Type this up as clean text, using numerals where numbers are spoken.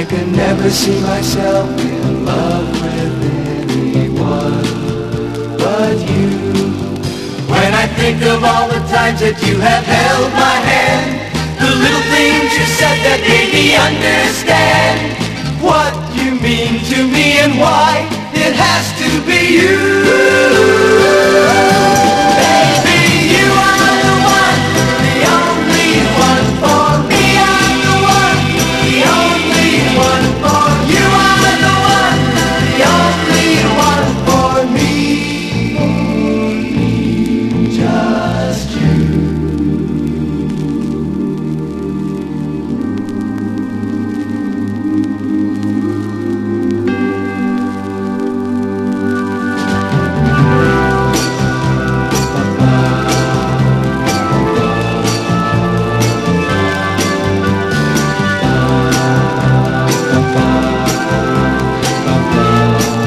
could never see myself in love with anyone but you. When I think of all the times that you have held my hand, the little things you said that made me understand what you mean to me and why it has to be you.